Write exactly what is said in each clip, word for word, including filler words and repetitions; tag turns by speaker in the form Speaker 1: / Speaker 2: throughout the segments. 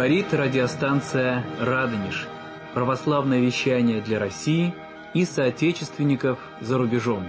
Speaker 1: Говорит радиостанция «Радонеж». Православное вещание для России и соотечественников за рубежом.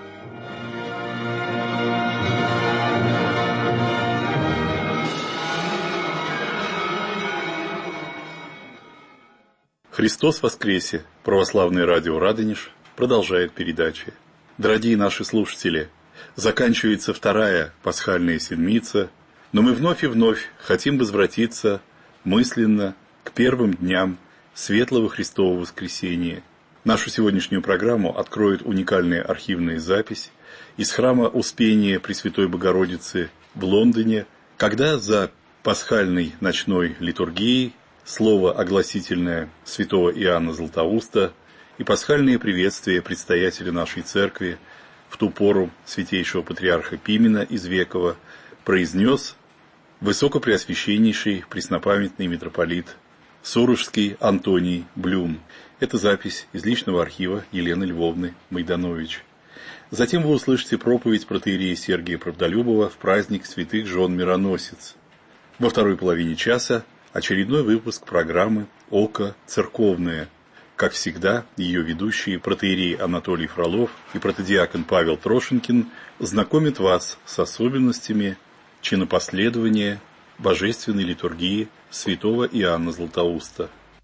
Speaker 2: Христос воскресе! Православное радио «Радонеж» продолжает передачи. Дорогие наши слушатели, заканчивается вторая пасхальная седмица, но мы вновь и вновь хотим возвратиться мысленно к первым дням Светлого Христового воскресения. Нашу сегодняшнюю программу откроет уникальная архивная запись из храма Успения Пресвятой Богородицы в Лондоне, когда за пасхальной ночной литургией слово огласительное святого Иоанна Златоуста и пасхальные приветствия предстоятеля нашей церкви в ту пору святейшего патриарха Пимена из Векова произнес высокопреосвященнейший преснопамятный митрополит Сурожский Антоний Блюм. Это запись из личного архива Елены Львовны Майданович. Затем вы услышите проповедь протоиерея Сергия Правдолюбова в праздник святых жен Мироносиц. Во второй половине часа очередной выпуск программы «Око церковное». Как всегда, ее ведущие протоиерей Анатолий Фролов и протодиакон Павел Трошенкин знакомят вас с особенностями чинопоследования божественной литургии святого Иоанна Златоуста.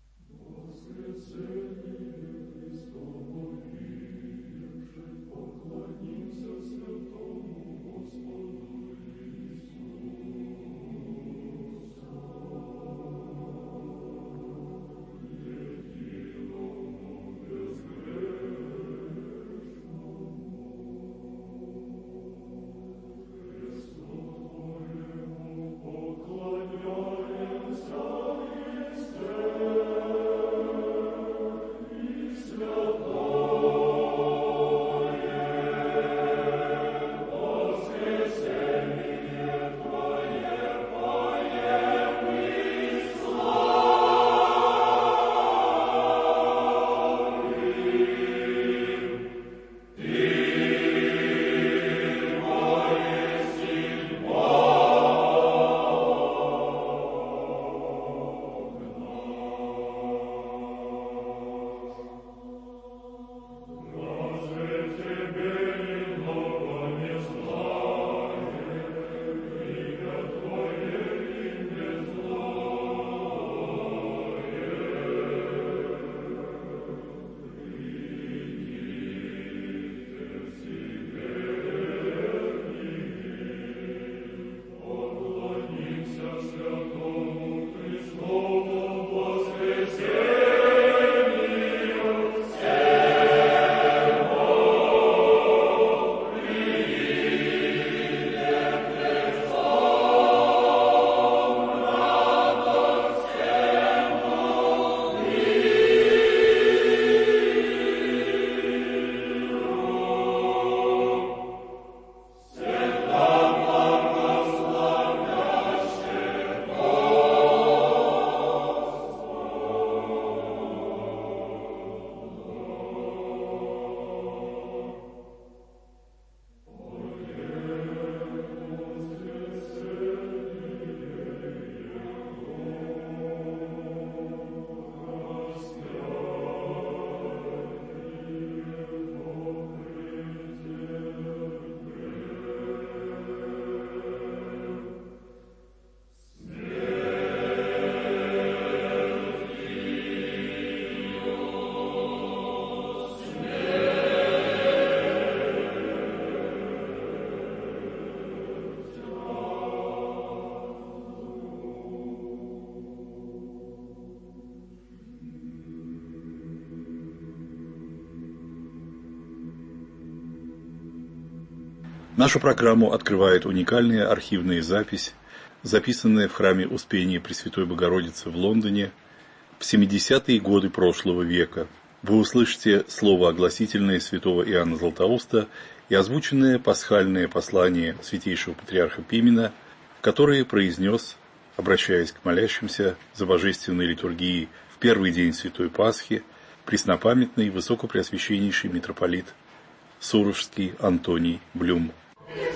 Speaker 2: Нашу программу открывает уникальная архивная запись, записанная в храме Успения Пресвятой Богородицы в Лондоне в семидесятые годы прошлого века. Вы услышите слово огласительное святого Иоанна Златоуста и озвученное пасхальное послание святейшего патриарха Пимена, которое произнес, обращаясь к молящимся за божественной литургией в первый день Святой Пасхи, преснопамятный высокопреосвященнейший митрополит Сурожский Антоний Блюм.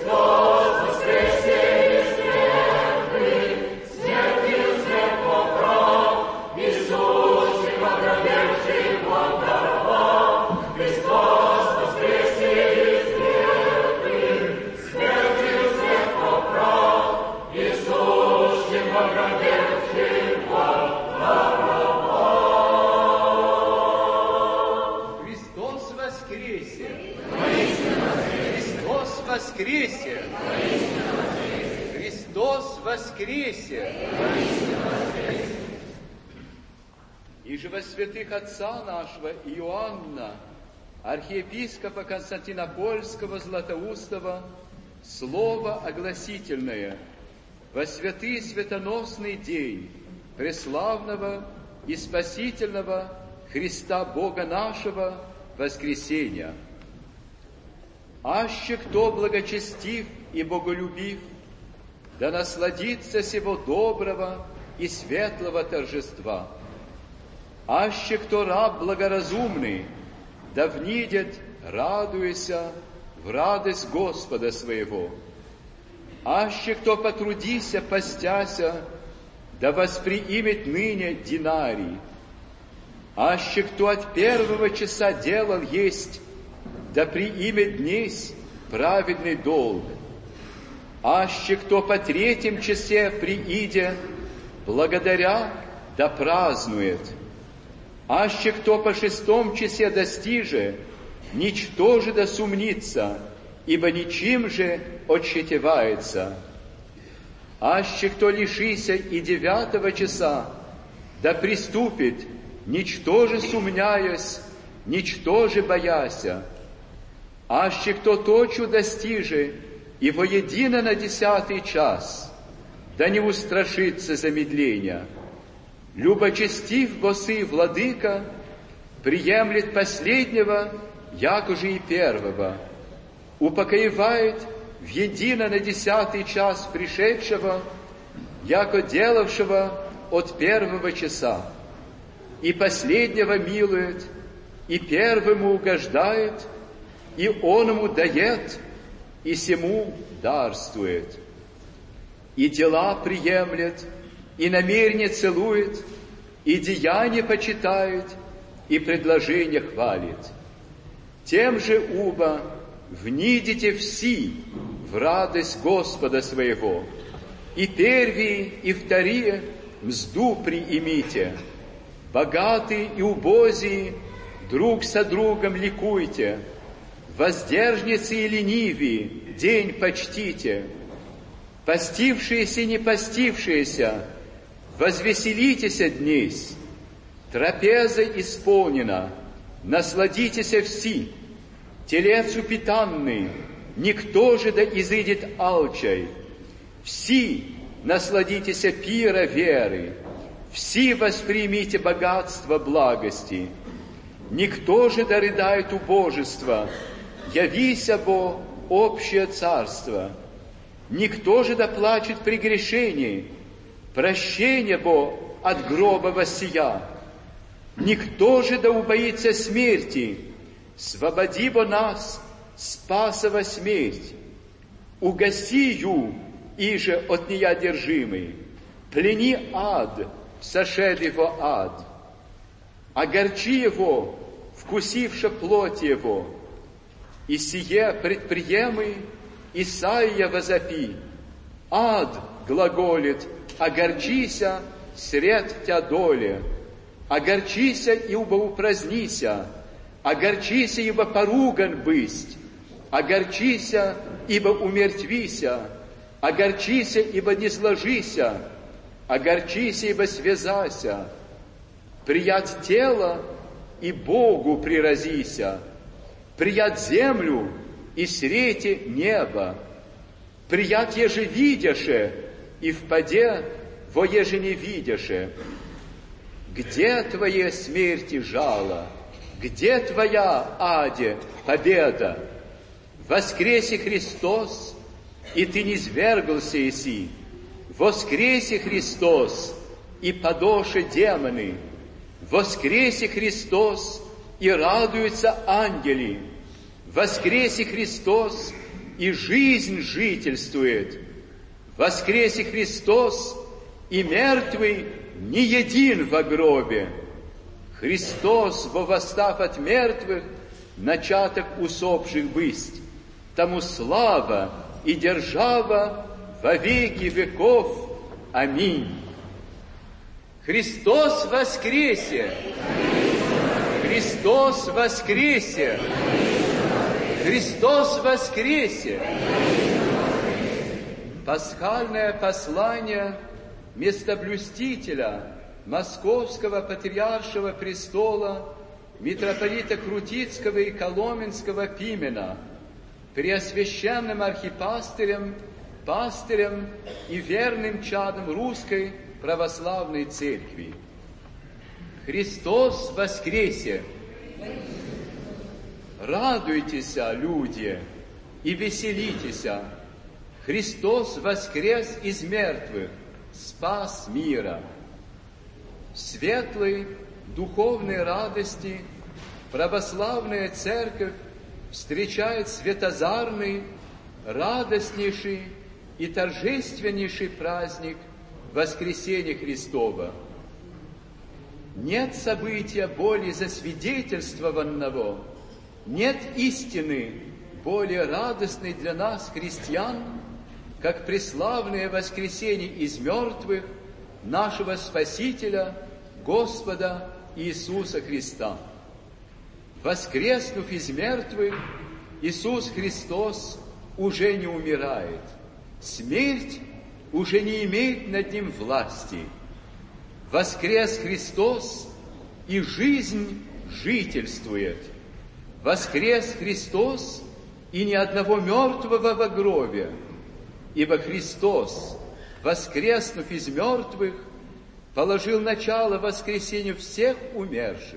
Speaker 3: Христос воскресе из мертвых, смертью смерть поправил. воскресе! Христос воскресе! Иже во святых отца нашего Иоанна, архиепископа Константинопольского Златоустова, слово огласительное во святый светоносный день преславного и спасительного Христа Бога нашего воскресения. Аще кто благочестив и боголюбив, да насладится сего доброго и светлого торжества. Аще кто раб благоразумный, да внидет, радуйся в радость Господа своего. Аще кто потрудися, постяся, да восприимет ныне динарий. Аще кто от первого часа делал есть, да приимет днесь праведный долг. Аще кто по третьем часе прииде, благодаря, да празднует. Аще кто по шестом часе достиже, ничтоже да сумнится, ибо ничим же отщетевается. Аще кто лишися и девятого часа, да приступит, ничтоже сумняясь, ничтоже бояся. Аще кто точу достиже, и воедино на десятый час, да не устрашится замедления. Любочестив босы владыка, приемлет последнего, якоже и первого, упокоевает в едино на десятый час пришедшего, яко делавшего от первого часа, и последнего милует, и первому угождает, и оному дает, и сему дарствует. И дела приемлет, и намерение целует, и деяние почитает, и предложение хвалит. Тем же уба внидите все в радость Господа своего, и первые, и вторые мзду приимите, богатые и убозие друг со другом ликуйте, воздержницы и ленивые день почтите, постившиеся и не постившиеся, возвеселитесь днесь, трапеза исполнена, насладитесь все, телец упитанный, никто же да изыдет алчай, все насладитесь пира веры, все воспримите богатство благости, никто же да рыдает убожество, явися бо общее царство, никто же да плачет при грешении, прощение бо от гроба воссия, никто же да убоится смерти, свободи бо нас, спасова смерть, угаси ю, иже от нея одержимый, плени ад, сошедший во ад, огорчи его, вкусивши плоть его, и сие предприемы, Исаия возопи, ад глаголит, огорчися, сред тя доле, огорчися, ибо упразднися, огорчися, ибо поруган бысть, огорчися, ибо умертвися, огорчися, ибо не сложися, огорчися, ибо связася, приять тело и Богу приразися, приять землю и срети небо, приять еже видяше и впаде во еже не видяше. Где твоя смерти жало? Где твоя, аде, победа? Воскресе Христос, и ты не свергался еси. Воскресе Христос, и подоше демоны. Воскресе Христос, и радуются ангели. Воскресе Христос, и жизнь жительствует. Воскресе Христос, и мертвый не един во гробе. Христос, во восстав от мертвых, начаток усопших бысть. Тому слава и держава во веки веков. Аминь. Христос воскресе! Христос воскресе! Христос воскресе! пасхальное послание местоблюстителя Московского Патриаршего престола митрополита Крутицкого и Коломенского Пимена, преосвященным архипастырем, пастырем и верным чадом Русской Православной Церкви. Христос воскресе! Радуйтесь, люди, и веселитесь! Христос воскрес из мертвых, спас мира. В светлой духовной радости православная церковь встречает светозарный, радостнейший и торжественнейший праздник Воскресения Христова. Нет события более засвидетельствованного, нет истины более радостной для нас, христиан, как преславное воскресение из мертвых нашего Спасителя, Господа Иисуса Христа. Воскреснув из мертвых, Иисус Христос уже не умирает. Смерть уже не имеет над ним власти. Воскрес Христос, и жизнь жительствует. Воскрес Христос, и ни одного мертвого во гробе. Ибо Христос, воскреснув из мертвых, положил начало воскресению всех умерших.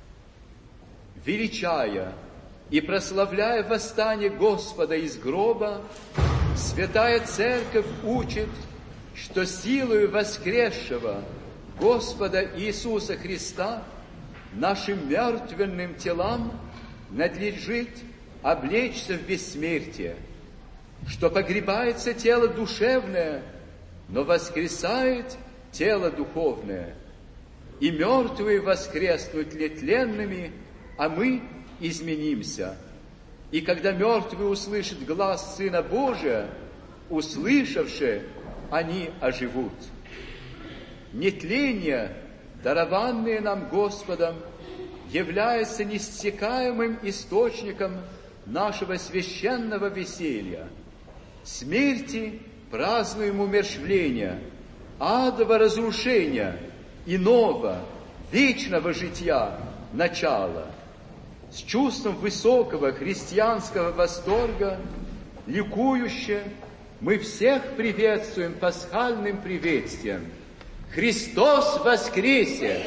Speaker 3: Величая и прославляя восстание Господа из гроба, Святая Церковь учит, что силою воскресшего Господа Иисуса Христа нашим мертвенным телам надлежит облечься в бессмертие, что погребается тело душевное, но воскресает тело духовное, и мертвые воскреснут нетленными, а мы изменимся. И когда мертвые услышат глас Сына Божия, услышавши, они оживут. Нетление, дарованное нам Господом, является неиссякаемым источником нашего священного веселья. Смерти празднуем умерщвления, адова разрушения, иного, вечного жития, начала. С чувством высокого христианского восторга, ликующе, мы всех приветствуем пасхальным приветствием. Христос воскресе!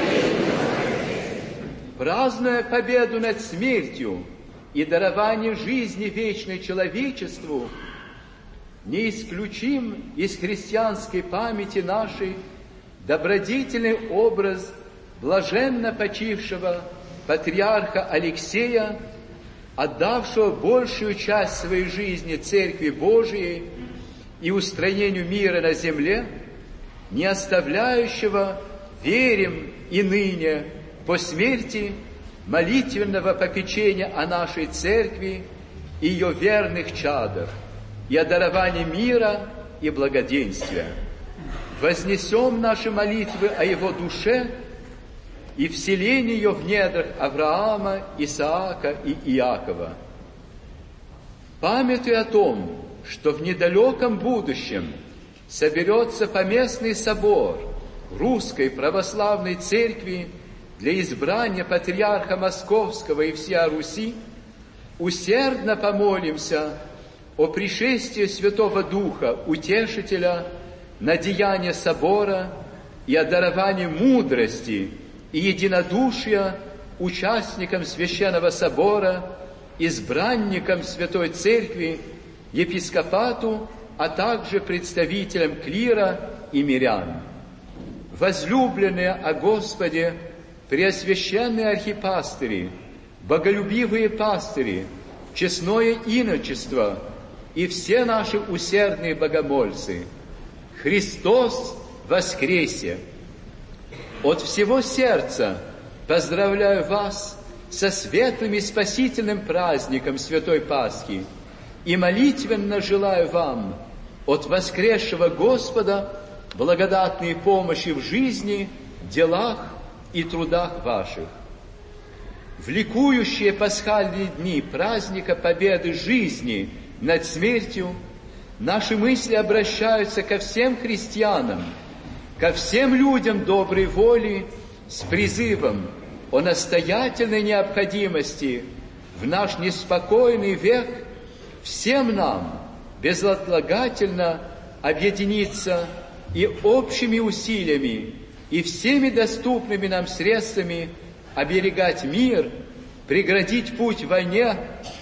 Speaker 3: Празднуя победу над смертью и дарование жизни вечной человечеству, не исключим из христианской памяти нашей добродетельный образ блаженно почившего патриарха Алексея, отдавшего большую часть своей жизни Церкви Божией и устроению мира на земле, не оставляющего, верим и ныне, по смерти молитвенного попечения о нашей Церкви и ее верных чадах, и о даровании мира и благоденствия. Вознесем наши молитвы о его душе и вселении ее в недрах Авраама, Исаака и Иакова. Памятуя о том, что в недалеком будущем соберется поместный собор Русской Православной Церкви для избрания патриарха Московского и всея Руси, усердно помолимся о пришествии Святого Духа, Утешителя, на деяние собора и о даровании мудрости и единодушия участникам Священного Собора, избранникам Святой Церкви, епископату, а также представителям клира и мирян. Возлюбленные о Господе, преосвященные архипастыри, боголюбивые пастыри, честное иночество и все наши усердные богомольцы, Христос воскресе! От всего сердца поздравляю вас со светлым и спасительным праздником Святой Пасхи и молитвенно желаю вам от воскресшего Господа благодатной помощи в жизни, делах и трудах ваших. В ликующие пасхальные дни праздника победы жизни над смертью Наши мысли обращаются ко всем христианам, ко всем людям доброй воли с призывом о настоятельной необходимости в наш неспокойный век всем нам безотлагательно объединиться и общими усилиями и всеми доступными нам средствами оберегать мир, преградить путь войне,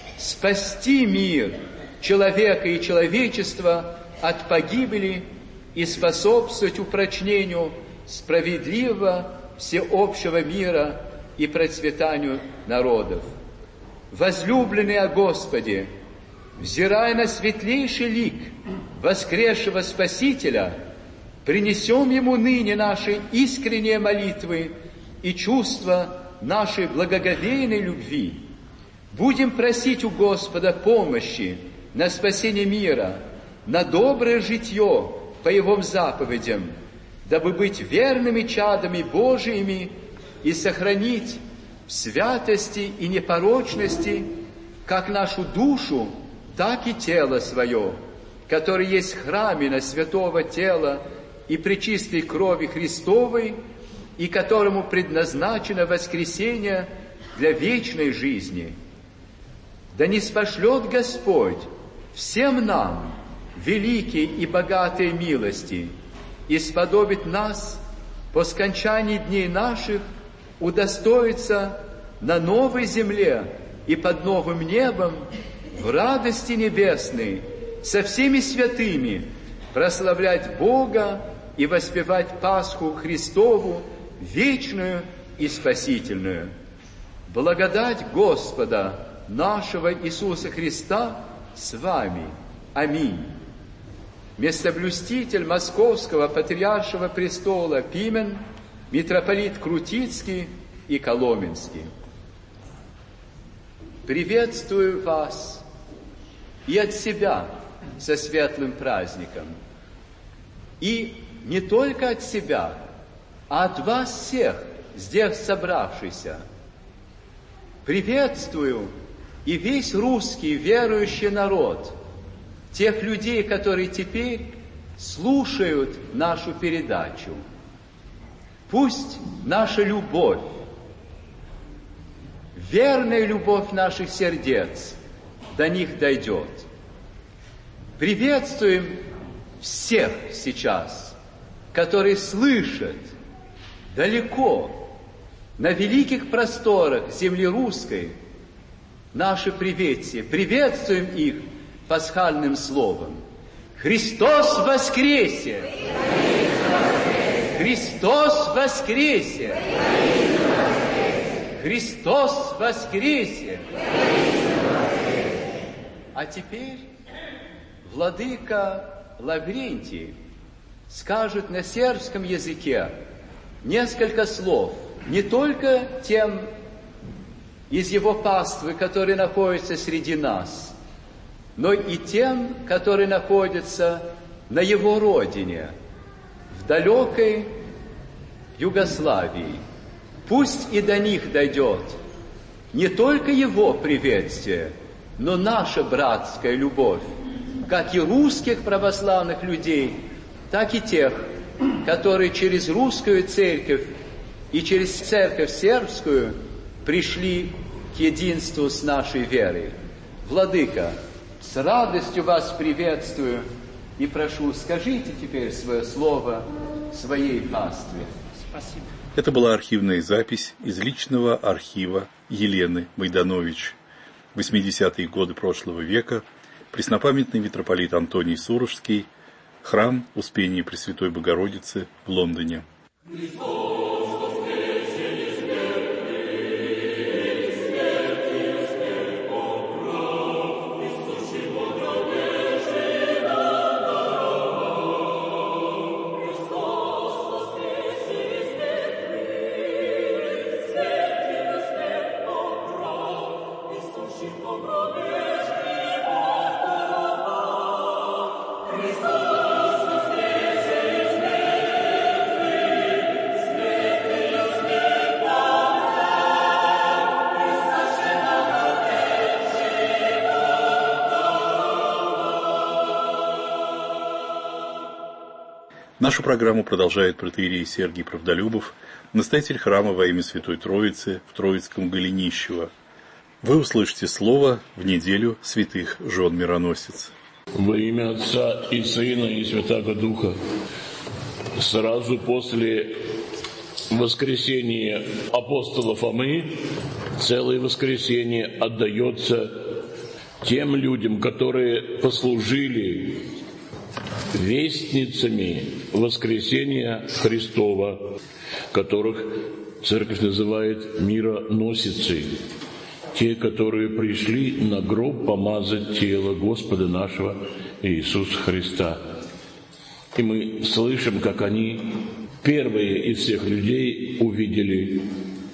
Speaker 3: спасти мир, человека и человечества от погибели и способствовать упрочнению справедливого всеобщего мира и процветанию народов. Возлюбленные о Господе, взирая на светлейший лик воскресшего Спасителя, принесем Ему ныне наши искренние молитвы и чувства нашей благоговейной любви. Будем просить у Господа помощи на спасение мира, на доброе житье по Его заповедям, дабы быть верными чадами Божиими и сохранить в святости и непорочности как нашу душу, так и тело свое, которое есть храмина святого тела и пречистой крови Христовой, и которому предназначено воскресение для вечной жизни. Да ниспошлет Господь всем нам великие и богатые милости и сподобит нас по скончании дней наших удостоиться на новой земле и под новым небом в радости небесной со всеми святыми прославлять Бога и воспевать Пасху Христову, вечную и спасительную. Благодать Господа нашего Иисуса Христа с вами. Аминь. Местоблюститель Московского Патриаршего престола Пимен, митрополит Крутицкий и Коломенский. Приветствую вас и от себя со светлым праздником, и не только от себя, а от вас всех, здесь собравшихся. Приветствую и весь русский верующий народ, тех людей, которые теперь слушают нашу передачу. Пусть наша любовь, верная любовь наших сердец до них дойдет. Приветствуем всех сейчас, которые слышат далеко, на великих просторах земли русской, наше приветствие. Приветствуем их пасхальным словом. Христос воскресе! Христос воскресе! Христос воскресе! А теперь владыка Лаврентий скажет на сербском языке несколько слов, не только тем из его паствы, которые находятся среди нас, но и тем, которые находятся на его родине, в далекой Югославии. Пусть и до них дойдет не только его приветствие, но наша братская любовь, как и русских православных людей, так и тех, которые через русскую церковь и через церковь сербскую пришли к единству с нашей верой. Владыка, с радостью вас приветствую и прошу, скажите теперь свое слово своей пастве.
Speaker 4: Спасибо.
Speaker 2: Это была архивная запись из личного архива Елены Майданович. В восьмидесятые годы прошлого века преснопамятный митрополит Антоний Сурожский, храм Успения Пресвятой Богородицы в Лондоне.
Speaker 5: Христос воскресе из мертвых,
Speaker 2: Нашу программу продолжает протоиерей Сергий Правдолюбов, настоятель храма во имя Святой Троицы в Троицком Голенищево. Вы услышите слово в неделю святых жен мироносиц.
Speaker 4: Во имя Отца и Сына и Святаго Духа. Сразу после воскресения апостола Фомы целое воскресенье отдается тем людям, которые послужили вестницами воскресения Христова, которых Церковь называет мироносицы, те, которые пришли на гроб помазать тело Господа нашего Иисуса Христа. И мы слышим, как они, первые из всех людей, увидели,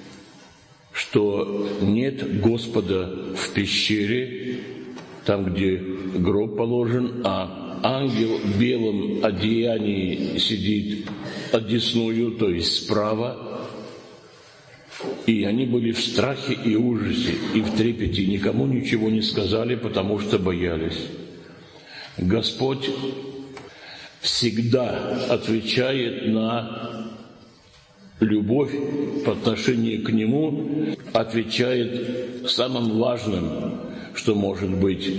Speaker 4: что нет Господа в пещере, там, где гроб положен, а ангел в белом одеянии сидит одесную, то есть справа. И они были в страхе и ужасе, и в трепете, никому ничего не сказали, потому что боялись. Господь всегда отвечает на любовь по отношению к Нему, отвечает самым важным, что может быть.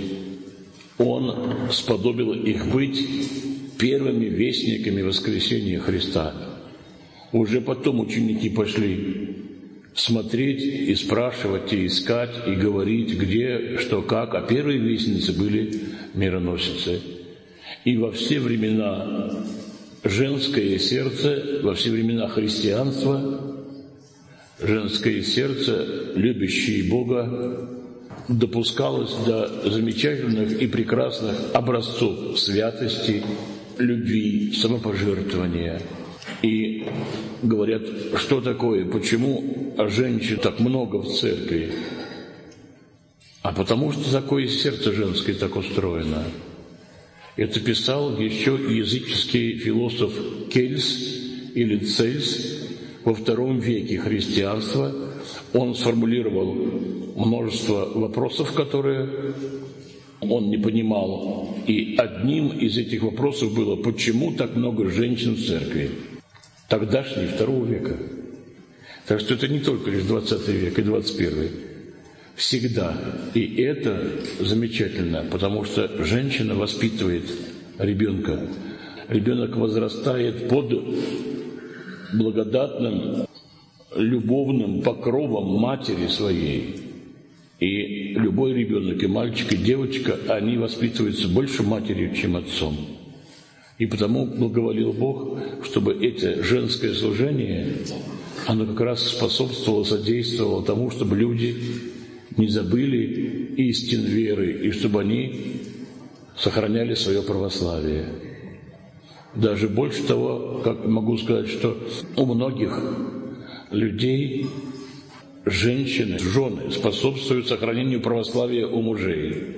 Speaker 4: Он сподобил их быть первыми вестниками воскресения Христа. Уже потом ученики пошли смотреть и спрашивать, и искать, и говорить, где, что, как. А первые вестницы были мироносицы. И во все времена женское сердце, во все времена христианства, женское сердце, любящее Бога, допускалось до замечательных и прекрасных образцов святости, любви, самопожертвования. И говорят, что такое, почему женщин так много в церкви? А потому что такое сердце женское так устроено. Это писал еще языческий философ Кельс или Цельс во втором веке христианства. Он сформулировал множество вопросов, которые он не понимал. И одним из этих вопросов было, почему так много женщин в церкви? Тогдашней, второго века. Так что это не только лишь двадцатый век и двадцать первый. Всегда. И это замечательно, потому что женщина воспитывает ребенка. Ребенок возрастает под благодатным, любовным покровом матери своей. И любой ребенок, и мальчик, и девочка, они воспитываются больше матерью, чем отцом. И потому благоволил Бог, чтобы это женское служение, оно как раз способствовало, содействовало тому, чтобы люди не забыли истин веры, и чтобы они сохраняли свое православие. Даже больше того, как могу сказать, что у многих людей женщины, жены способствуют сохранению православия у мужей.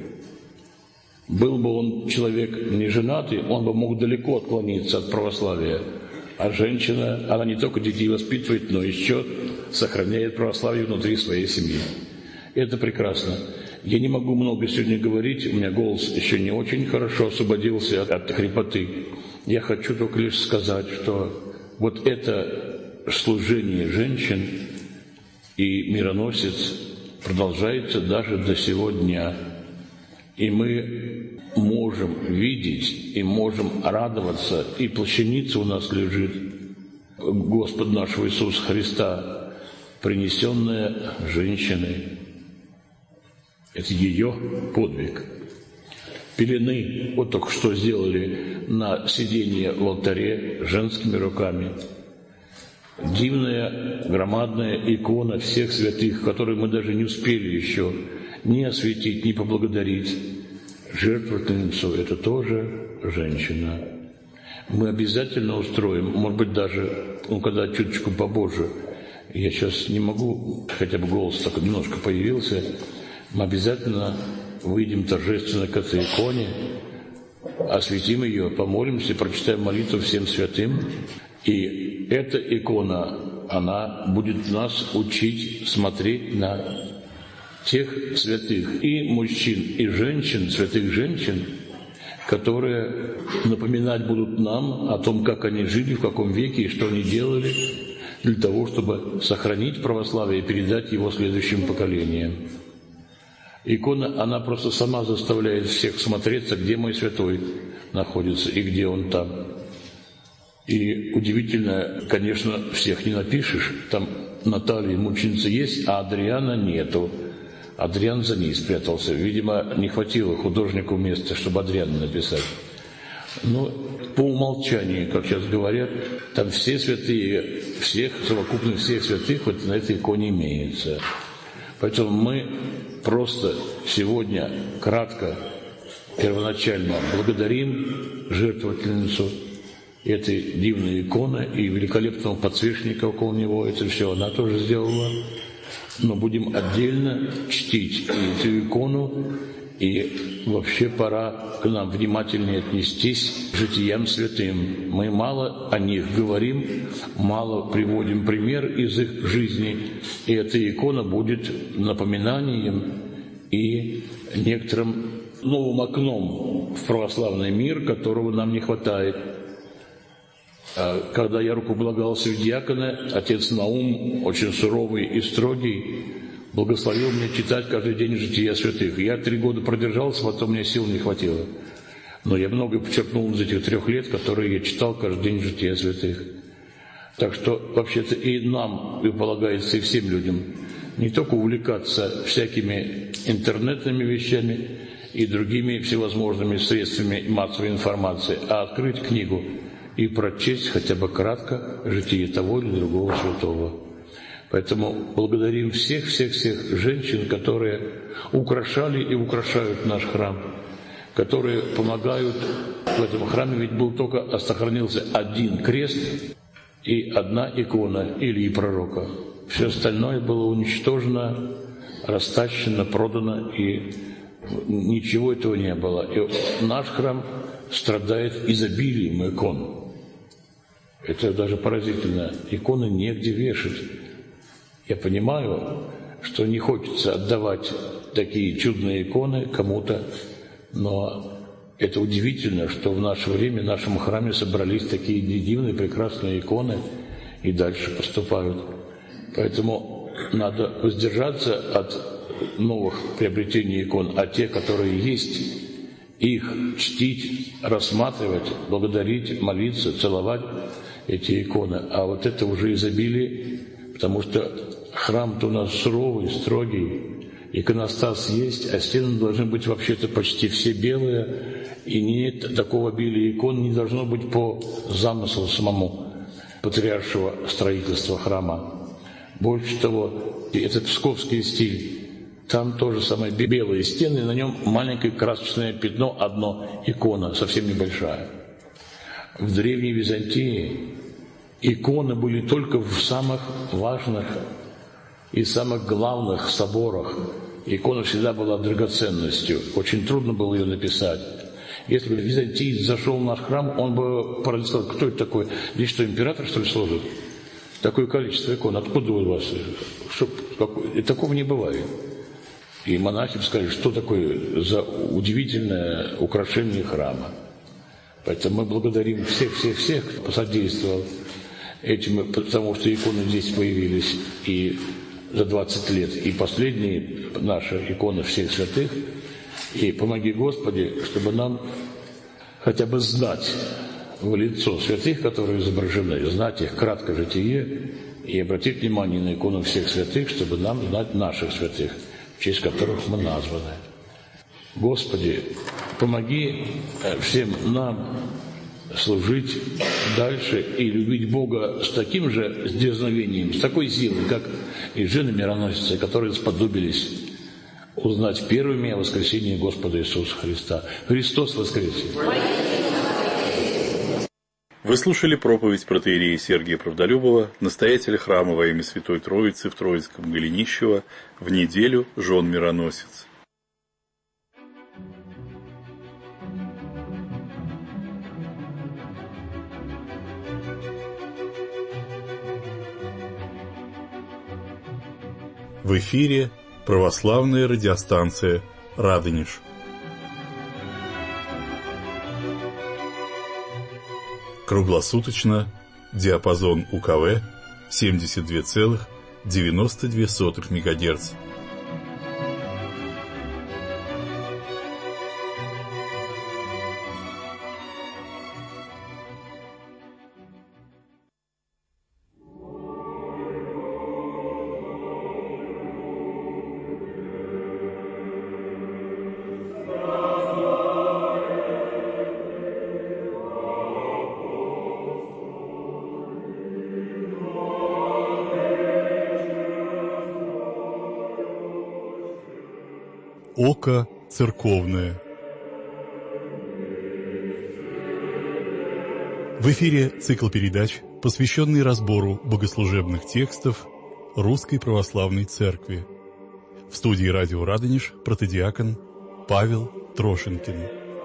Speaker 4: Был бы он человек не женатый, он бы мог далеко отклониться от православия. А женщина, она не только детей воспитывает, но еще сохраняет православие внутри своей семьи. Это прекрасно. Я не могу много сегодня говорить, у меня голос еще не очень хорошо освободился от, от хрипоты. Я хочу только лишь сказать, что вот это служение женщин и мироносец продолжается даже до сего дня. И мы можем видеть, и можем радоваться, и плащаница у нас лежит, Господа нашего Иисуса Христа, принесенная женщиной. Это ее подвиг. Пелены вот только что сделали на сиденье в алтаре женскими руками. Дивная, громадная икона всех святых, которую мы даже не успели еще ни осветить, ни поблагодарить. Жертвенницу — это тоже женщина. Мы обязательно устроим, может быть, даже, ну, когда чуточку побольше, я сейчас не могу, хотя бы голос так немножко появился, мы обязательно выйдем торжественно к этой иконе, осветим ее, помолимся, прочитаем молитву всем святым. И эта икона, она будет нас учить смотреть на тех святых, и мужчин, и женщин, святых женщин, которые напоминать будут нам о том, как они жили, в каком веке и что они делали, для того, чтобы сохранить православие и передать его следующим поколениям. Икона, она просто сама заставляет всех смотреться, где мой святой находится и где он там. И удивительно, конечно, всех не напишешь. Там Наталья мученица есть, а Адриана нету. Адриан за ней спрятался. Видимо, не хватило художнику места, чтобы Адриана написать. Но по умолчанию, как сейчас говорят, там все святые, всех, совокупно всех святых вот на этой иконе имеется. Поэтому мы просто сегодня кратко, первоначально благодарим жертвовательницу этой дивной иконы и великолепного подсвечника около него. Это все она тоже сделала. Но будем отдельно чтить и эту икону, и вообще пора к нам внимательнее отнестись к житиям святым. Мы мало о них говорим, мало приводим пример из их жизни, и эта икона будет напоминанием и некоторым новым окном в православный мир, которого нам не хватает. Когда я рукополагался в диаконы, отец Наум, очень суровый и строгий, благословил мне читать каждый день жития святых. Я три года продержался, потом мне сил не хватило. Но я много почерпнул из этих трех лет, которые я читал каждый день жития святых. Так что, вообще-то, и нам, и полагается, и всем людям, не только увлекаться всякими интернетными вещами и другими всевозможными средствами массовой информации, а открыть книгу и прочесть хотя бы кратко житие того или другого святого. Поэтому благодарим всех-всех-всех женщин, которые украшали и украшают наш храм, которые помогают в этом храме, ведь был только сохранился один крест и одна икона Ильи Пророка. Все остальное было уничтожено, растащено, продано, и ничего этого не было. И наш храм страдает изобилием икон. Это даже поразительно. Иконы негде вешать. Я понимаю, что не хочется отдавать такие чудные иконы кому-то, но это удивительно, что в наше время в нашем храме собрались такие дивные, прекрасные иконы и дальше поступают. Поэтому надо воздержаться от новых приобретений икон, а те, которые есть, их чтить, рассматривать, благодарить, молиться, целовать эти иконы. А вот это уже изобилие, потому что храм-то у нас суровый, строгий, иконостас есть, а стены должны быть вообще-то почти все белые, и нет такого обилия икон, не должно быть по замыслу самому патриаршего строительства храма. Больше того, это псковский стиль. Там тоже самое белые стены, на нем маленькое красочное пятно, одно икона, совсем небольшая. В Древней Византии иконы были только в самых важных и самых главных соборах. Икона всегда была драгоценностью, очень трудно было ее написать. Если бы византиец зашел в наш храм, он бы поразился, кто это такой? Здесь что, император, что ли, служит? Такое количество икон, откуда у вас? Что, какое? Такого не бывает. И монахи сказали, что такое за удивительное украшение храма. Поэтому мы благодарим всех-всех-всех, кто посодействовал этим, потому что иконы здесь появились и за двадцать лет. И последние наши иконы всех святых. И помоги, Господи, чтобы нам хотя бы знать в лицо святых, которые изображены, знать их краткое житие и обратить внимание на икону всех святых, чтобы нам знать наших святых, в честь которых мы названы. Господи, помоги всем нам служить дальше и любить Бога с таким же дерзновением, с такой силой, как и жены мироносицы, которые сподобились узнать первыми о воскресении Господа Иисуса Христа. Христос воскресе!
Speaker 2: Вы слушали проповедь протоиерея Сергия Правдолюбова, настоятеля храма во имя Святой Троицы в Троицком Голенищево, в неделю жен мироносиц. В эфире православная радиостанция «Радонеж». Круглосуточно диапазон УКВ семьдесят два целых девяносто две сотых МГц. Око церковное. В эфире цикл передач, посвященный разбору богослужебных текстов Русской Православной Церкви. В студии радио Радонеж протодиакон Павел Трошенкин.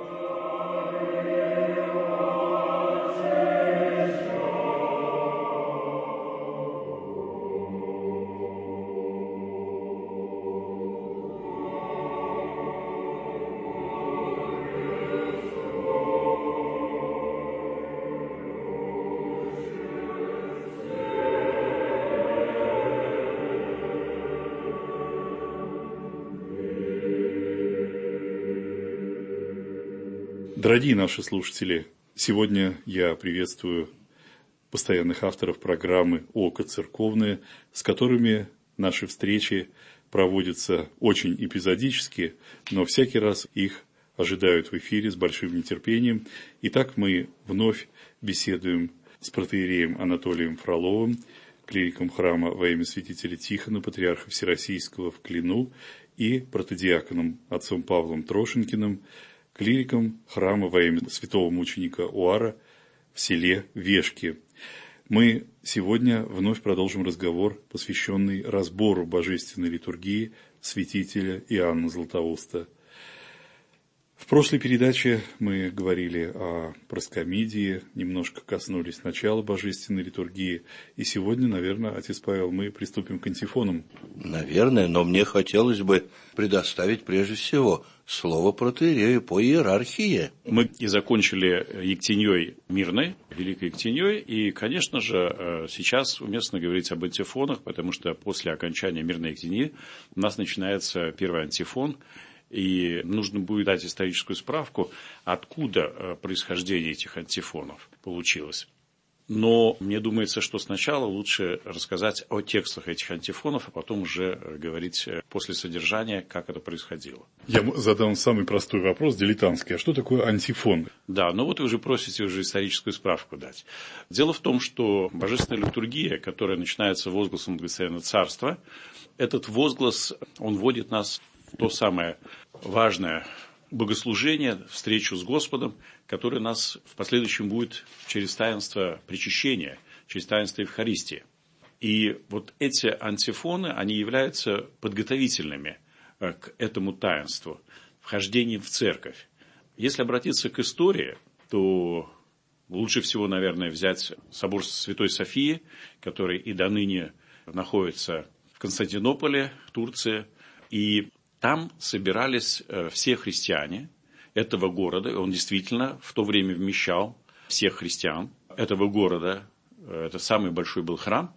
Speaker 2: Дорогие наши слушатели, сегодня я приветствую постоянных авторов программы «Око церковное», с которыми наши встречи проводятся очень эпизодически, но всякий раз их ожидают в эфире с большим нетерпением. Итак, мы вновь беседуем с протоиереем Анатолием Фроловым, клириком храма во имя святителя Тихона, патриарха Всероссийского в Клину, и протодиаконом отцом Павлом Трошенкиным, клириком храма во имя святого мученика Уара в селе Вешки. Мы сегодня вновь продолжим разговор, посвященный разбору божественной литургии святителя Иоанна Златоуста. В прошлой передаче мы говорили о проскомидии, немножко коснулись начала божественной литургии, и сегодня, наверное, отец Павел, мы приступим к антифонам.
Speaker 5: Наверное, но мне хотелось бы предоставить прежде всего слово протоиерею по иерархии.
Speaker 6: Мы и закончили Ектеньей Мирной, Великой Ектеньей, и, конечно же, сейчас уместно говорить об антифонах, потому что после окончания Мирной Ектеньи у нас начинается первый антифон, и нужно будет дать историческую справку, откуда происхождение этих антифонов получилось. Но мне думается, что сначала лучше рассказать о текстах этих антифонов, а потом уже говорить после содержания, как это происходило.
Speaker 2: Я задам самый простой вопрос, дилетантский. А что такое антифон?
Speaker 6: Да, ну вот вы уже просите уже историческую справку дать. Дело в том, что божественная литургия, которая начинается возгласом Благословенного Царства, этот возглас, он вводит нас в то самое важное богослужение, встречу с Господом, которое нас в последующем будет через таинство причащения, через таинство Евхаристии. И вот эти антифоны, они являются подготовительными к этому таинству, вхождением в церковь. Если обратиться к истории, то лучше всего, наверное, взять собор Святой Софии, который и до ныне находится в Константинополе, в Турции, и там собирались все христиане этого города, и он действительно в то время вмещал всех христиан этого города, это самый большой был храм,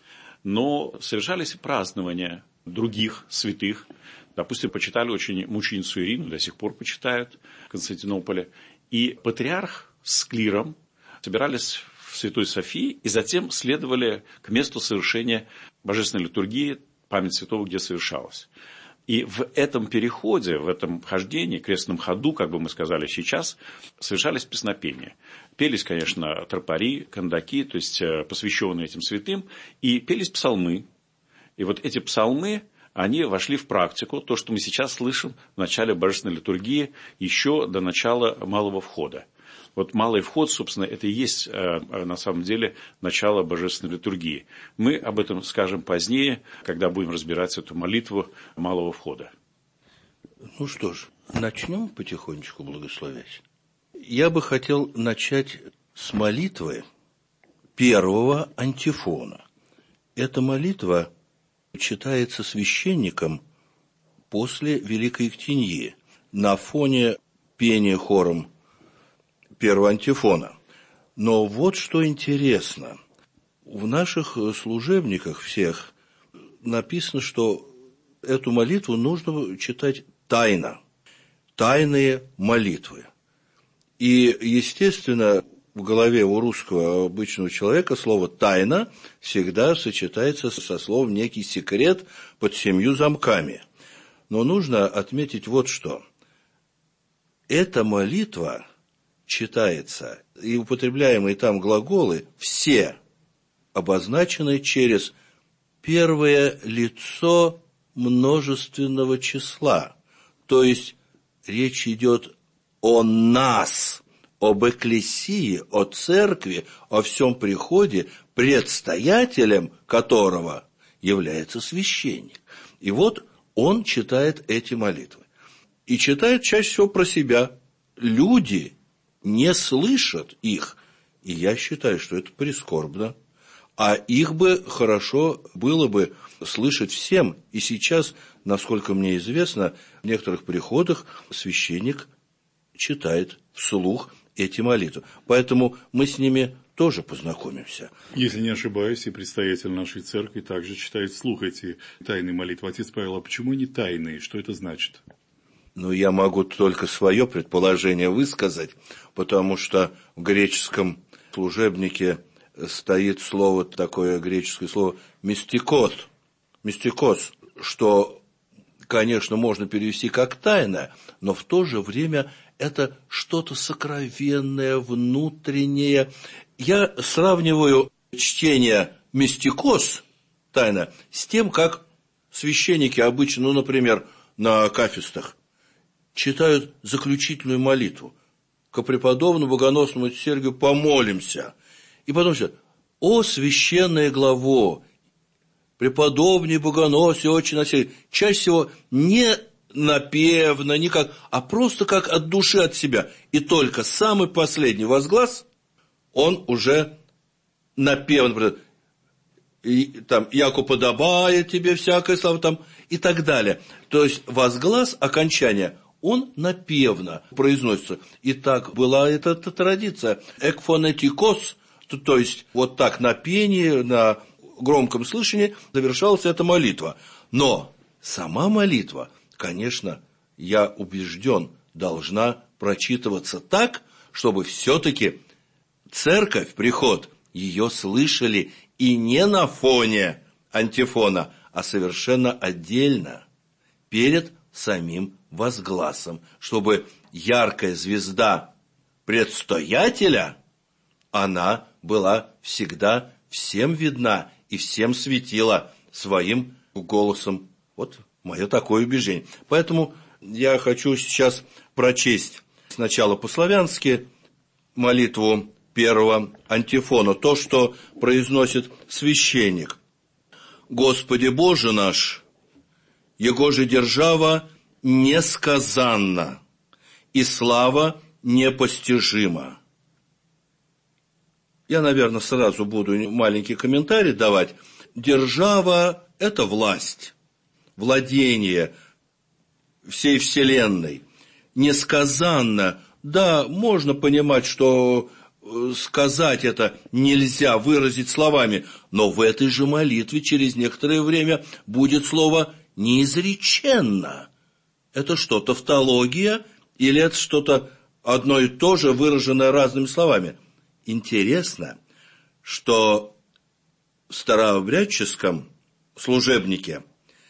Speaker 6: но совершались празднования других святых, допустим, почитали очень мученицу Ирину, до сих пор почитают в Константинополе, и патриарх с клиром собирались в Святой Софии и затем следовали к месту совершения божественной литургии, память святого, где совершалась. И в этом переходе, в этом хождении, крестном ходу, как бы мы сказали сейчас, совершались песнопения. Пелись, конечно, тропари, кандаки, то есть посвященные этим святым, и пелись псалмы. И вот эти псалмы, они вошли в практику, то, что мы сейчас слышим в начале божественной литургии, еще до начала малого входа. Вот малый вход, собственно, это и есть на самом деле начало божественной литургии. Мы об этом скажем позднее, когда будем разбирать эту молитву малого входа.
Speaker 5: Ну что ж, начнем потихонечку благословять. Я бы хотел начать с молитвы первого антифона. Эта молитва читается священником после Великой Ектеньи на фоне пения хором первого антифона. Но вот что интересно. В наших служебниках всех написано, что эту молитву нужно читать тайно. Тайные молитвы. И, естественно, в голове у русского обычного человека слово «тайна» всегда сочетается со словом «некий секрет под семью замками». Но нужно отметить вот что. Эта молитва читается, и употребляемые там глаголы все обозначены через первое лицо множественного числа. То есть речь идет о нас, об экклесии, о церкви, о всем приходе, предстоятелем которого является священник. И вот он читает эти молитвы. И читает чаще всего про себя. Люди не слышат их. И я считаю, что это прискорбно. А их бы хорошо было бы слышать всем. И сейчас, насколько мне известно, в некоторых приходах священник читает вслух эти молитвы. Поэтому мы с ними тоже познакомимся.
Speaker 2: Если не ошибаюсь, и предстоятель нашей церкви также читает вслух эти тайные молитвы. Отец Павел, а почему они тайные? Что это значит?
Speaker 5: Ну, я могу только свое предположение высказать, потому что в греческом служебнике стоит слово, такое греческое слово «мистикос», «мистикос», что, конечно, можно перевести как «тайна», но в то же время это что-то сокровенное, внутреннее. Я сравниваю чтение «мистикос», «тайна», с тем, как священники обычно, ну, например, на акафистах, читают заключительную молитву. Ко преподобному богоносному Сергию помолимся. И потом все. О, священное главо, преподобный богоносный, очень насильный. Чаще всего не напевно, не как, а просто как от души, от себя. И только самый последний возглас, он уже напевно. И, там, яко подобает тебе всякая слава, там, и так далее. То есть возглас окончания, он напевно произносится. И так была эта, эта традиция. Экфонетикос, то, то есть вот так на пении, на громком слышании завершалась эта молитва. Но сама молитва, конечно, я убежден, должна прочитываться так, чтобы все-таки церковь, приход, ее слышали и не на фоне антифона, а совершенно отдельно, перед самим возгласом, чтобы яркая звезда предстоятеля, она была всегда всем видна и всем светила своим голосом. Вот мое такое убеждение. Поэтому я хочу сейчас прочесть сначала по-славянски молитву первого антифона, то, что произносит священник. «Господи Боже наш, Его же держава несказанна, и слава непостижима». Я, наверное, сразу буду маленький комментарий давать. Держава – это власть, владение всей вселенной. Несказанно, да, можно понимать, что сказать это нельзя, выразить словами, но в этой же молитве через некоторое время будет слово «неизреченно». Это что, тавтология или это что-то одно и то же, выраженное разными словами? Интересно, что в старообрядческом служебнике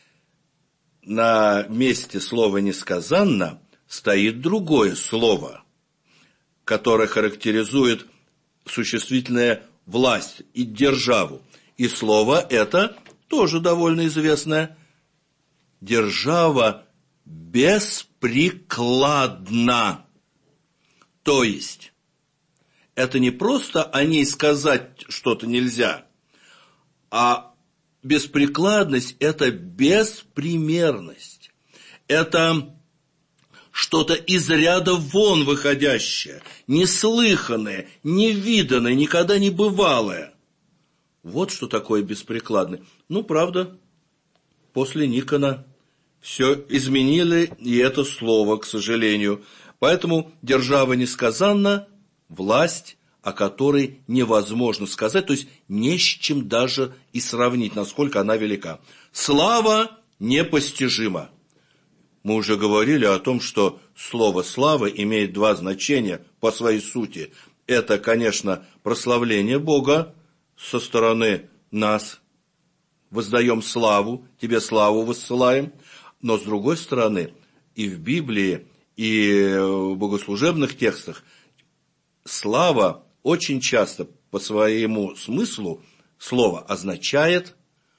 Speaker 5: на месте слова «несказанно» стоит другое слово, которое характеризует существительное власть и державу. И слово это тоже довольно известное. Держава беспрекладна. То есть, это не просто о ней сказать что-то нельзя, а беспрекладность – это беспримерность. Это что-то из ряда вон выходящее, неслыханное, невиданное, никогда не бывалое. Вот что такое беспрекладное. Ну, правда, после Никона все изменили и это слово, к сожалению. Поэтому держава несказанна, власть, о которой невозможно сказать, то есть не с чем даже и сравнить, насколько она велика. Слава непостижима. Мы уже говорили о том, что слово «слава» имеет два значения по своей сути. Это, конечно, прославление Бога со стороны нас. Воздаем славу, тебе славу воссылаем. Но, с другой стороны, и в Библии, и в богослужебных текстах слава очень часто по своему смыслу слово означает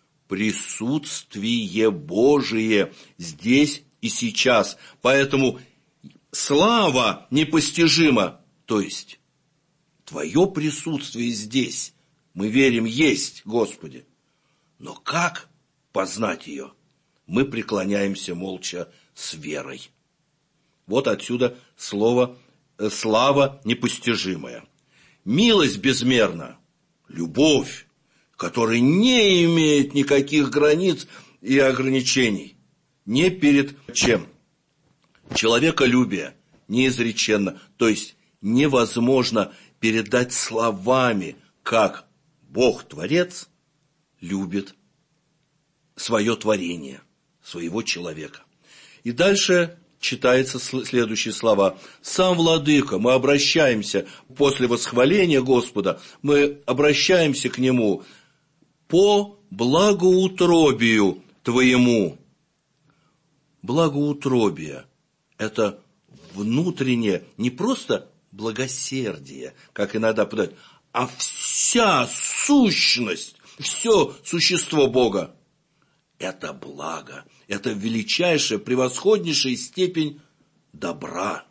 Speaker 5: присутствие Божие здесь и сейчас. Поэтому слава непостижима, то есть Твое присутствие здесь, мы верим, есть, Господи. Но как познать ее? Мы преклоняемся молча с верой. Вот отсюда слово «слава непостижимая». Милость безмерна, любовь, которая не имеет никаких границ и ограничений. Не перед чем. Человеколюбие неизреченно, то есть невозможно передать словами, как Бог-творец любит свое творение, своего человека. И дальше читаются следующие слова. «Сам Владыка», мы обращаемся после восхваления Господа, мы обращаемся к Нему по благоутробию Твоему. Благоутробие – это внутреннее, не просто благосердие, как иногда подают, а вся сущность, все существо Бога. Это благо, это величайшая, превосходнейшая степень добра.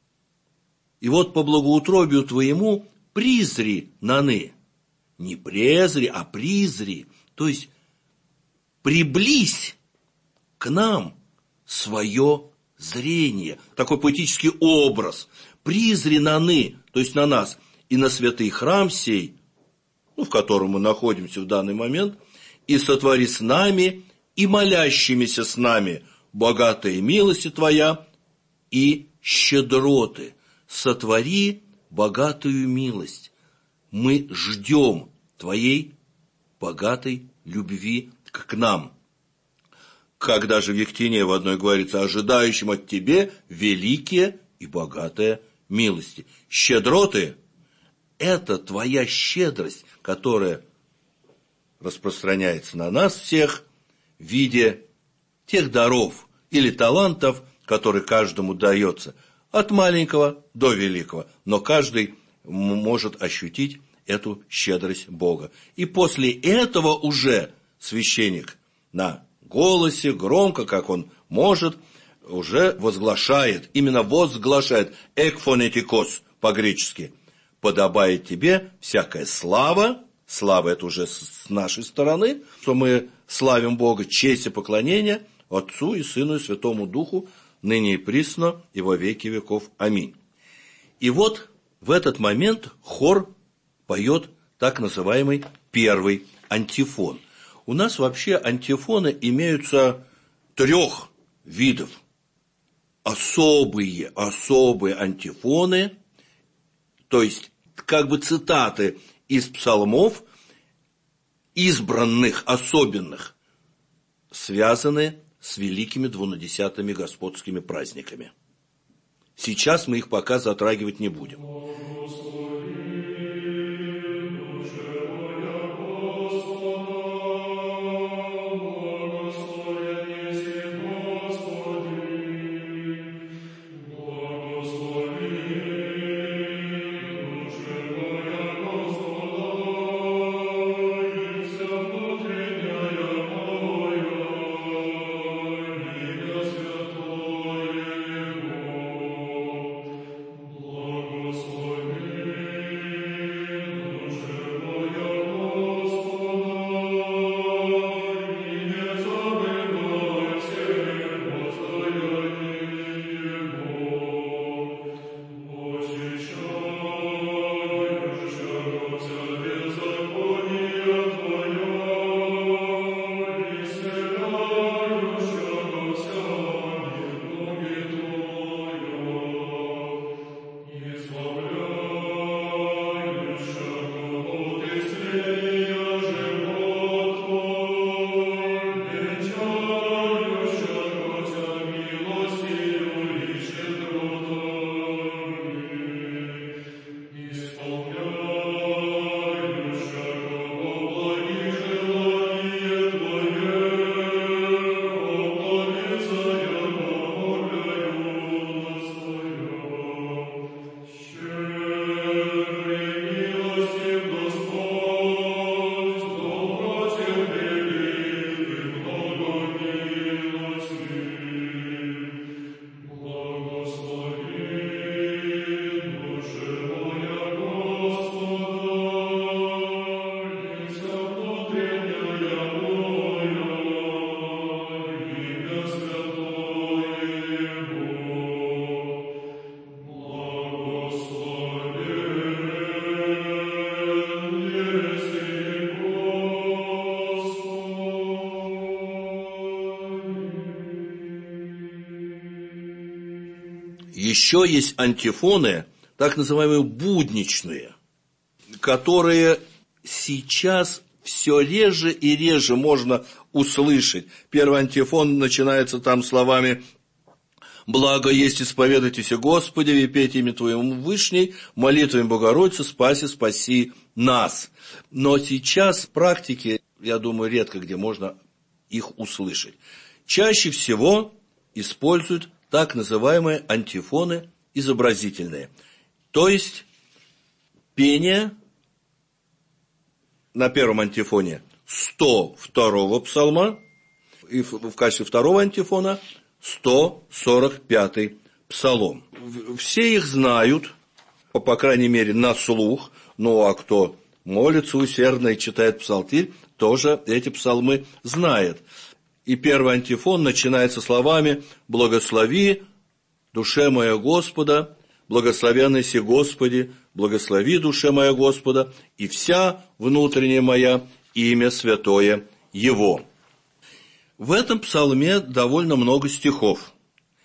Speaker 5: И вот по благоутробию Твоему призри наны. Не презри, а призри. То есть приблизь к нам свое зрение. Такой поэтический образ. Призри наны, то есть на нас. И на святый храм сей, ну, в котором мы находимся в данный момент, и сотвори с нами и молящимися с нами богатая милость Твоя и щедроты. Сотвори богатую милость. Мы ждем Твоей богатой любви к нам. Когда же в Ектине в одной говорится, ожидающим от Тебе великие и богатые милости. Щедроты – это Твоя щедрость, которая распространяется на нас всех в виде тех даров или талантов, которые каждому дается, от маленького до великого, но каждый может ощутить эту щедрость Бога. И после этого уже священник на голосе, громко, как он может, уже возглашает, именно возглашает, экфонетикос по-гречески, подобает тебе всякая слава. Слава – это уже с нашей стороны, что мы славим Бога, честь и поклонение Отцу и Сыну и Святому Духу, ныне и присно, и во веки веков. Аминь. И вот в этот момент хор поет так называемый первый антифон. У нас вообще антифоны имеются трех видов. Особые, особые антифоны, то есть как бы цитаты из псалмов, избранных, особенных, связаны с великими двунадесятыми господскими праздниками. Сейчас мы их пока затрагивать не будем.
Speaker 7: Благослови
Speaker 5: Еще есть антифоны, так называемые будничные, которые сейчас все реже и реже можно услышать. Первый антифон начинается там словами: «Благо есть исповедайтесь, Господи, и пейте имя Твоему Вышней, молитвами Богородицы, спаси, спаси нас». Но сейчас в практике, я думаю, редко где можно их услышать. Чаще всего используют так называемые антифоны изобразительные, то есть пение на первом антифоне сто второго псалма и в качестве второго антифона сто сорок пятый псалом. Все их знают, по крайней мере, на слух, ну а кто молится усердно и читает псалтирь, тоже эти псалмы знает. И первый антифон начинается словами: «Благослови, душе моя Господа, благословенный си Господи, благослови, душе моя Господа, и вся внутренняя моя имя святое Его». В этом псалме довольно много стихов.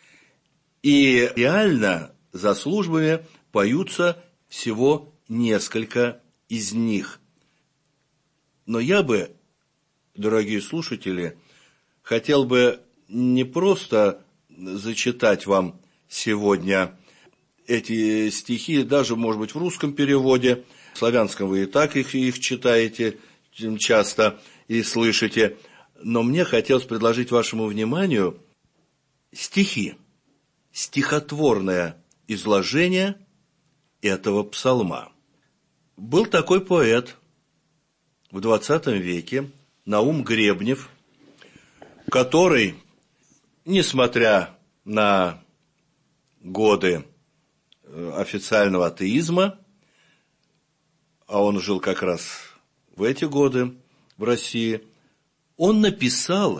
Speaker 5: И реально за службами поются всего несколько из них. Но я бы, дорогие слушатели, хотел бы не просто зачитать вам сегодня эти стихи, даже, может быть, в русском переводе, в славянском вы и так их, их читаете часто и слышите, но мне хотелось предложить вашему вниманию стихи, стихотворное изложение этого псалма. Был такой поэт в двадцатом веке, Наум Гребнев, который, несмотря на годы официального атеизма, а он жил как раз в эти годы в России, он написал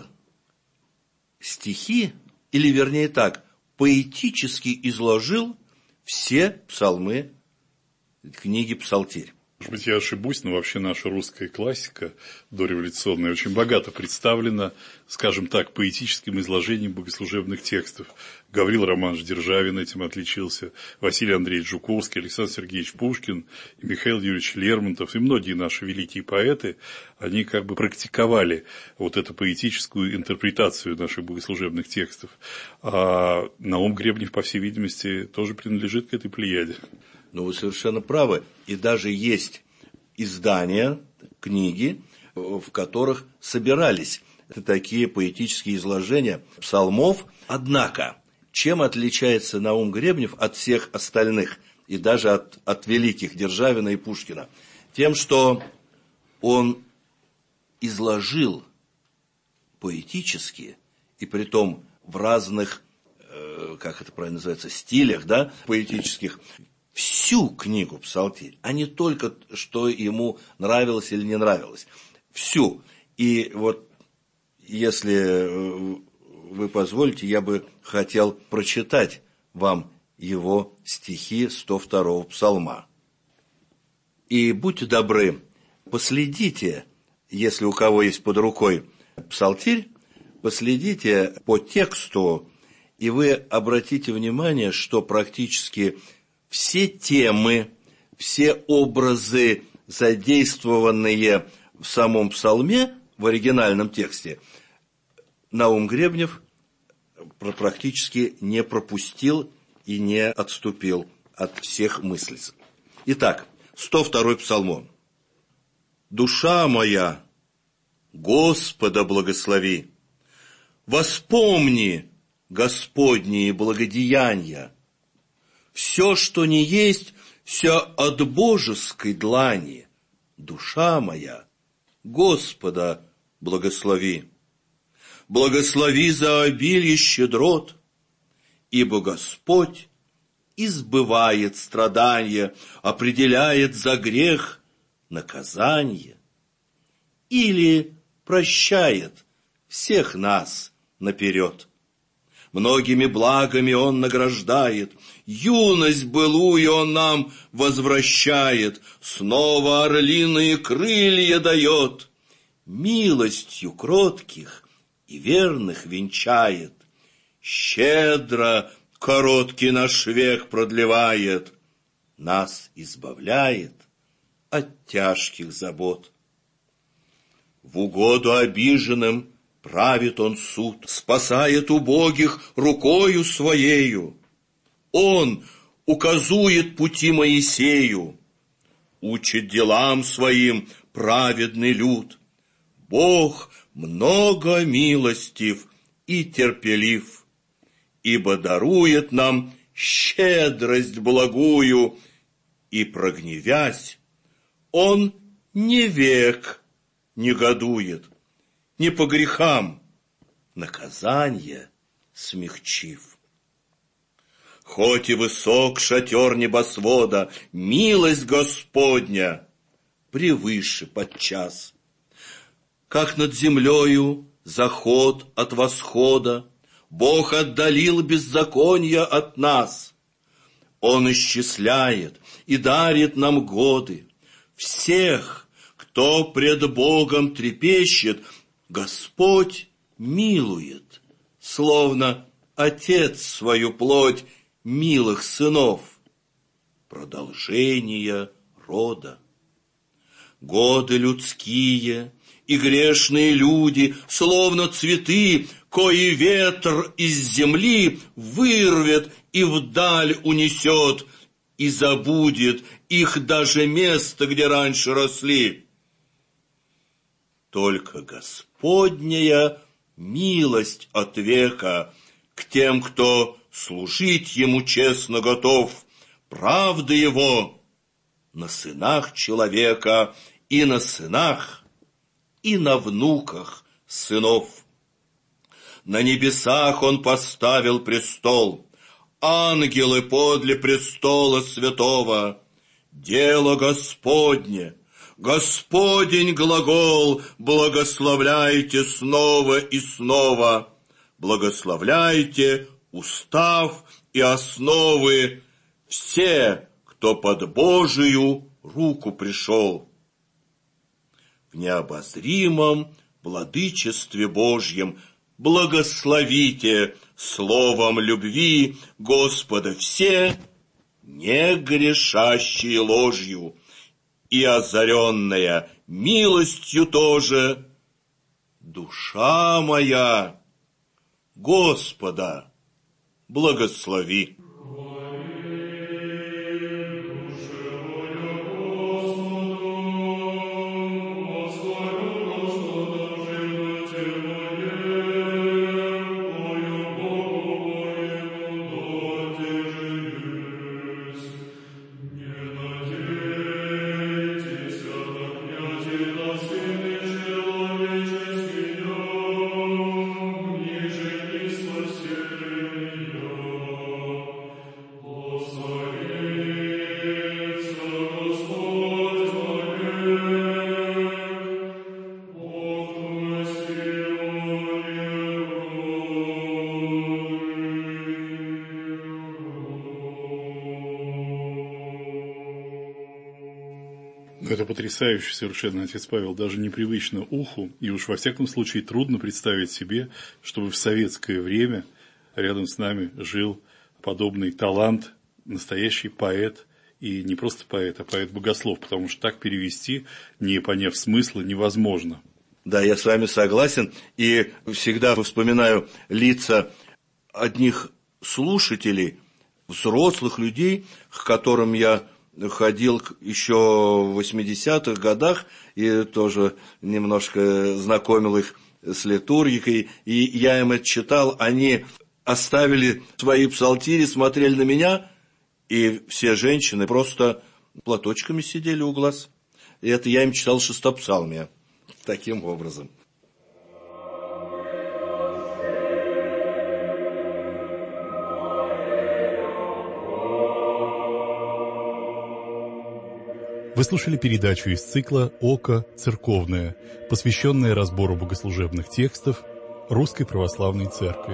Speaker 5: стихи, или вернее так, поэтически изложил все псалмы книги «Псалтирь».
Speaker 2: Может быть, я ошибусь, но вообще наша русская классика дореволюционная очень богато представлена, скажем так, поэтическим изложением богослужебных текстов. Гаврил Романович Державин этим отличился, Василий Андреевич Жуковский, Александр Сергеевич Пушкин, и Михаил Юрьевич Лермонтов, и многие наши великие поэты, они как бы практиковали вот эту поэтическую интерпретацию наших богослужебных текстов. А Наум Гребнев, по всей видимости, тоже принадлежит к этой плеяде.
Speaker 5: Ну, вы совершенно правы. И даже есть издания, книги, в которых собирались такие поэтические изложения псалмов. Однако, чем отличается Наум Гребнев от всех остальных, и даже от, от великих Державина и Пушкина? Тем, что он изложил поэтически, и притом в разных, э, как это правильно называется, стилях, да, поэтических, всю книгу «Псалтирь», а не только, что ему нравилось или не нравилось. Всю. И вот, если вы позволите, я бы хотел прочитать вам его стихи сто второго псалма. И будьте добры, последите, если у кого есть под рукой Псалтирь, последите по тексту, и вы обратите внимание, что практически все темы, все образы, задействованные в самом псалме, в оригинальном тексте, Наум Гребнев практически не пропустил и не отступил от всех мыслей. Итак, сто второй псалом. «Душа моя, Господа благослови, воспомни Господние благодеяния. Все, что не есть, все от божеской длани. Душа моя, Господа благослови. Благослови за обилие щедрот, ибо Господь избывает страдания, определяет за грех наказание или прощает всех нас наперед. Многими благами Он награждает, юность былую Он нам возвращает, снова орлиные крылья дает, милостью кротких и верных венчает, щедро короткий наш век продлевает, нас избавляет от тяжких забот. В угоду обиженным правит он суд, спасает убогих рукою своею. Он указует пути Моисею, учит делам своим праведный люд. Бог много милостив и терпелив, ибо дарует нам щедрость благую, и, прогневясь, Он не век негодует, не по грехам наказание смягчив. Хоть и высок шатер небосвода, милость Господня превыше подчас. Как над землею заход от восхода, Бог отдалил беззаконья от нас. Он исчисляет и дарит нам годы. Всех, кто пред Богом трепещет, Господь милует, словно Отец свою плоть милых сынов, продолжение рода. Годы людские и грешные люди, словно цветы, кои ветер из земли вырвет и вдаль унесет, и забудет их даже место, где раньше росли. Только Господняя милость от века к тем, кто служить Ему честно готов, правда Его на сынах человека и на сынах, и на внуках сынов. На небесах Он поставил престол, ангелы подле престола святого. Дело Господне, Господень глагол, благословляйте снова и снова. Благословляйте устав и основы все, кто под Божию руку пришел. В необозримом владычестве Божьем благословите словом любви Господа все, не грешащие ложью, и озаренная милостью тоже, душа моя, Господа благослови.
Speaker 2: Это потрясающе совершенно, отец Павел, даже непривычно уху, и уж во всяком случае трудно представить себе, чтобы в советское время рядом с нами жил подобный талант, настоящий поэт, и не просто поэт, а поэт-богослов, потому что так перевести, не поняв смысла, невозможно.
Speaker 5: Да, я с вами согласен, и всегда вспоминаю лица одних слушателей, взрослых людей, к которым я ходил еще в восьмидесятых годах и тоже немножко знакомил их с литургикой, и я им это читал, они оставили свои псалтири, смотрели на меня, и все женщины просто платочками сидели у глаз. И это я им читал шестопсалмия таким образом.
Speaker 7: Вы слушали передачу из цикла «Око церковное», посвященная разбору богослужебных текстов Русской Православной Церкви.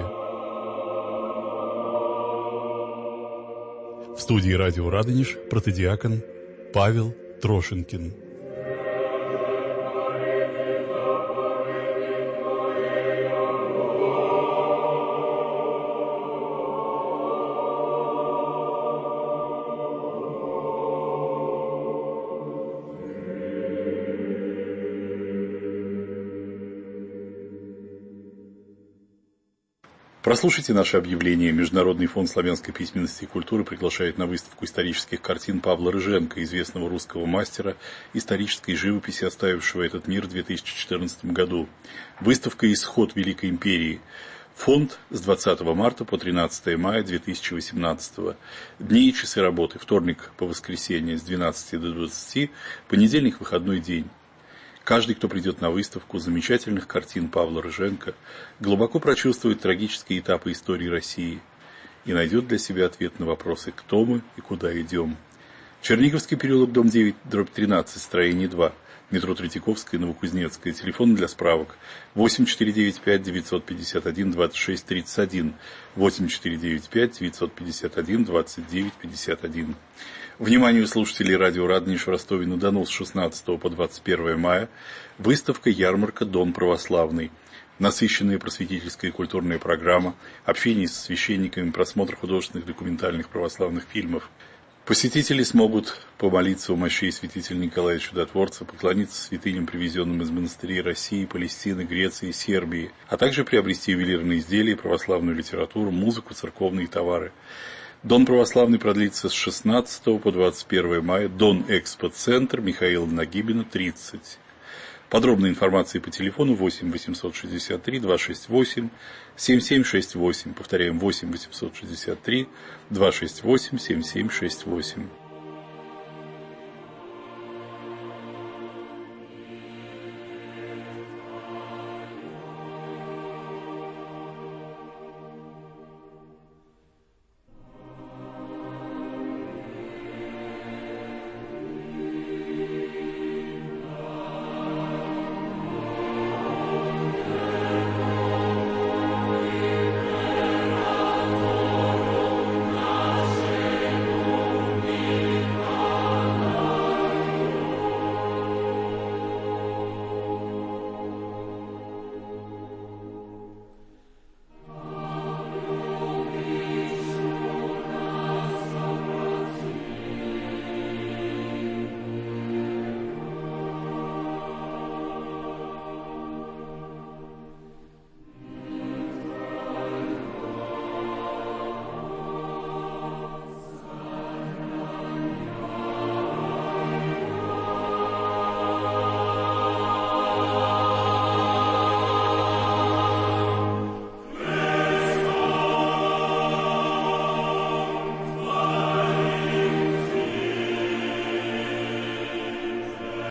Speaker 7: В студии радио «Радонеж» протодиакон Павел Трошенкин.
Speaker 2: Прослушайте наше объявление. Международный фонд славянской письменности и культуры приглашает на выставку исторических картин Павла Рыженко, известного русского мастера исторической живописи, оставившего этот мир в две тысячи четырнадцатом году. Выставка «Исход Великой империи». Фонд с двадцатого марта по тринадцатое мая две тысячи восемнадцатого. Дни и часы работы. Вторник по воскресенье с двенадцати до двадцати, понедельник выходной день. Каждый, кто придет на выставку замечательных картин Павла Рыженко, глубоко прочувствует трагические этапы истории России и найдет для себя ответ на вопросы, кто мы и куда идем. Черниговский переулок, дом девять, дробь тринадцать, строение два, метро Третьяковская, Новокузнецкая. Телефон для справок восемь четыре девять пять девятьсот пятьдесят один двадцать шесть тридцать один, восемь четыре девять пять девятьсот пятьдесят один двадцать девять пятьдесят один. Вниманию слушателей радио Радонеж в Ростове-на-Дону с шестнадцатого по двадцать первое мая выставка-ярмарка «Дон православный». Насыщенная просветительская и культурная программа, общение со священниками, просмотр художественных документальных православных фильмов. Посетители смогут помолиться у мощей святителя Николая Чудотворца, поклониться святыням, привезенным из монастырей России, Палестины, Греции, Сербии, а также приобрести ювелирные изделия, православную литературу, музыку, церковные товары. Дон православный продлится с шестнадцатого по двадцать первое мая. Дон Экспо-центр, Михаила Нагибина, тридцать. Подробная информация по телефону восемь восемьсот шестьдесят три двести шестьдесят восемь семь семь шесть восемь. Повторяем, восемь восемьсот шестьдесят три двести шестьдесят восемь семь семь шесть восемь.